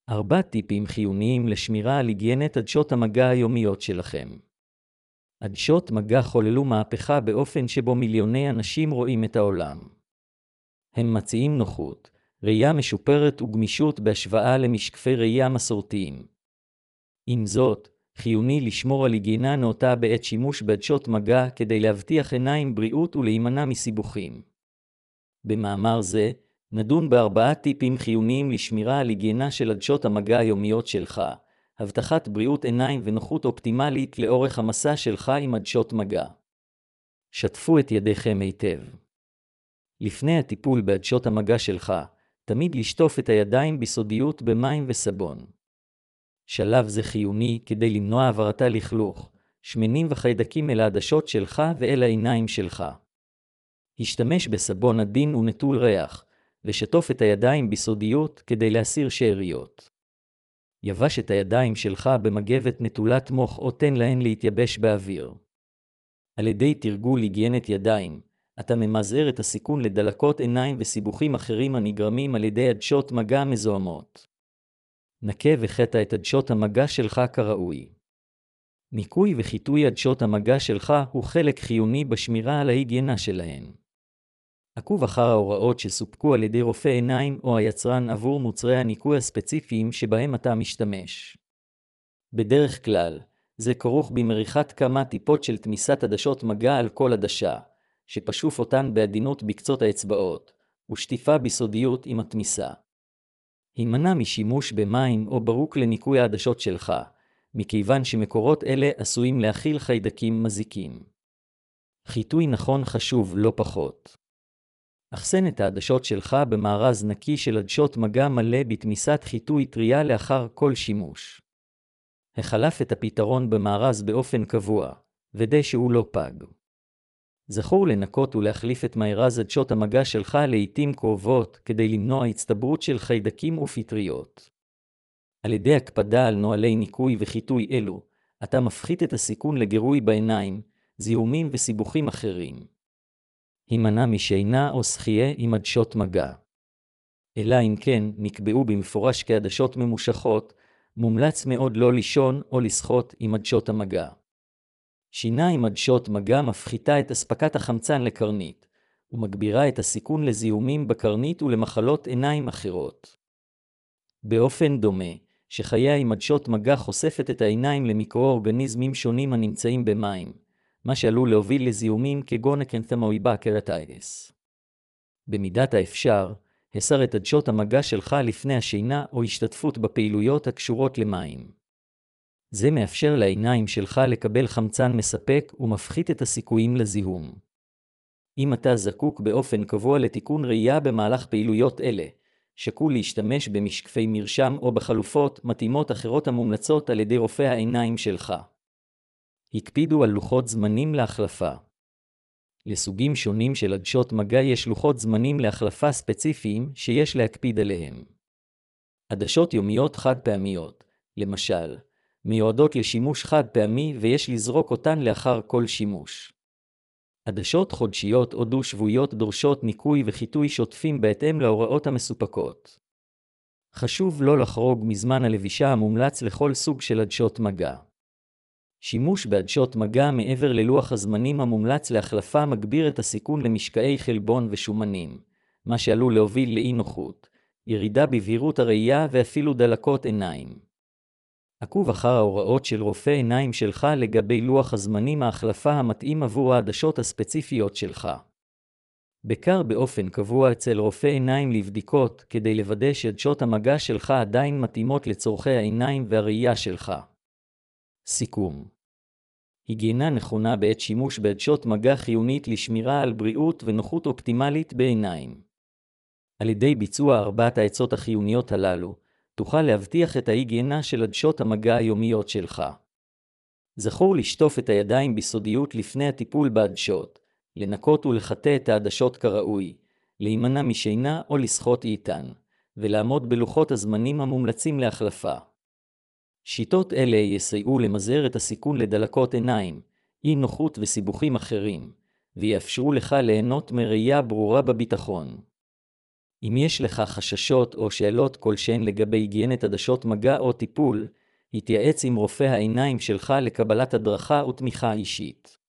4 טיפים חיוניים לשמירה על היגיינת עדשות המגע היומיות שלכם. עדשות מגע חוללו מהפכה באופן שבו מיליוני אנשים רואים את העולם. הם מציעים נוחות, ראייה משופרת וגמישות בהשוואה למשקפי ראייה מסורתיים. עם זאת, חיוני לשמור על היגיינה נאותה בעת שימוש בעדשות מגע כדי להבטיח עיניים בריאות ולהימנע מסיבוכים. במאמר זה, נדון ב4 טיפים חיוניים לשמירה על היגיינה של עדשות המגע היומיות שלך, הבטחת בריאות עיניים ונוחות אופטימלית לאורך המסע שלך עם עדשות מגע. שתפו את ידיכם היטב. לפני הטיפול בעדשות המגע שלך, תמיד לשטוף את הידיים בסודיות במים וסבון. שלב זה חיוני כדי למנוע העברתה לכלוך, שמנים וחיידקים אל העדשות שלך ואל העיניים שלך. השתמש בסבון עדין ונטול ריח, ושטוף את הידיים בסודיות כדי להסיר שאריות. יבש את הידיים שלך במגבת נטולת מוח או תן להן להתייבש באוויר. על ידי תרגול היגיינת ידיים, אתה ממזער את הסיכון לדלקות עיניים וסיבוכים אחרים הנגרמים על ידי עדשות מגע מזוהמות. נקה וחטא את עדשות המגע שלך כראוי. ניקוי וחיטוי עדשות המגע שלך הוא חלק חיוני בשמירה על ההיגיינה שלהן. עקוב אחר ההוראות שסופקו על ידי רופא עיניים או היצרן עבור מוצרי הניקוי הספציפיים שבהם אתה משתמש. בדרך כלל, זה כרוך במריחת כמה טיפות של תמיסת עדשות מגע על כל עדשה, שפשוף אותן בעדינות בקצות האצבעות, ושטיפה בסודיות עם התמיסה. הימנע משימוש במים או ברוק לניקוי העדשות שלך, מכיוון שמקורות אלה עשויים להכיל חיידקים מזיקים. חיטוי נכון חשוב לא פחות. אחסן את העדשות שלך במארז נקי של עדשות מגע מלא בתמיסת חיטוי טריה לאחר כל שימוש. החלף את הפתרון במארז באופן קבוע, ודא שהוא לא פג. זכור לנקות ולהחליף את מארז עדשות המגע שלך לעתים קרובות כדי למנוע הצטברות של חיידקים ופטריות. על ידי הקפדה על נוהלי ניקוי וחיטוי אלו, אתה מפחית את הסיכון לגירוי בעיניים, זיהומים וסיבוכים אחרים. הימנע משינה או שחייה עם עדשות מגע. אלא אם כן נקבעו במפורש כעדשות ממושכות, מומלץ מאוד לא לישון או לשחות עם עדשות המגע. שינה עם עדשות מגע מפחיתה את אספקת החמצן לקרנית, ומגבירה את הסיכון לזיהומים בקרנית ולמחלות עיניים אחרות. באופן דומה, שחיה עם עדשות מגע חושפת את העיניים למיקרואורגניזמים שונים הנמצאים במים, מה שעלול להוביל לזיהומים כגון אקנתמואיבה קרטייטיס. במידת האפשר, הסר את עדשות המגע שלך לפני השינה או השתתפות בפעילויות הקשורות למים. זה מאפשר לעיניים שלך לקבל חמצן מספק ומפחית את הסיכויים לזיהום. אם אתה זקוק באופן קבוע לתיקון ראייה במהלך פעילויות אלה, שקול להשתמש במשקפי מרשם או בחלופות מתאימות אחרות המומלצות על ידי רופא העיניים שלך. הקפידו על לוחות זמנים להחלפה. לסוגים שונים של עדשות מגע יש לוחות זמנים להחלפה ספציפיים שיש להקפיד עליהם. עדשות יומיות חד פעמיות, למשל, מיועדות לשימוש חד פעמי ויש לזרוק אותן לאחר כל שימוש. עדשות חודשיות או דו-שבועיות דורשות ניקוי וחיטוי שוטפים בהתאם להוראות המסופקות. חשוב לא לחרוג מזמן הלבישה המומלץ לכל סוג של עדשות מגע. שימוש בעדשות מגע מעבר ללוח הזמנים המומלץ להחלפה מגביר את הסיכון למשקעי חלבון ושומנים, מה שעלול להוביל לאי נוחות, ירידה בבהירות הראייה ואפילו דלקות עיניים. עקוב אחר ההוראות של רופא עיניים שלך לגבי לוח הזמנים ההחלפה המתאים עבור העדשות הספציפיות שלך. בקר באופן קבוע אצל רופא עיניים לבדיקות כדי לוודא שעדשות המגע שלך עדיין מתאימות לצורכי העיניים והראייה שלך. סיכום. היגיינה נכונה בעת שימוש בעדשות מגע חיונית לשמירה על בריאות ונוחות אופטימלית בעיניים. על ידי ביצוע 4 העצות החיוניות הללו, תוכל להבטיח את ההיגיינה של עדשות המגע היומיות שלך. זכור לשטוף את הידיים בסודיות לפני הטיפול בעדשות, לנקות ולחטא את העדשות כראוי, להימנע משינה או לשחות איתן, ולעמוד בלוחות הזמנים המומלצים להחלפה. שיטות אלה יסייעו למזער את הסיכון לדלקות עיניים, אי נוחות וסיבוכים אחרים, ויאפשרו לך ליהנות מראייה ברורה בביטחון. אם יש לך חששות או שאלות כלשהן לגבי היגיינת עדשות מגע או טיפול, התייעץ עם רופא העיניים שלך לקבלת הדרכה ותמיכה אישית.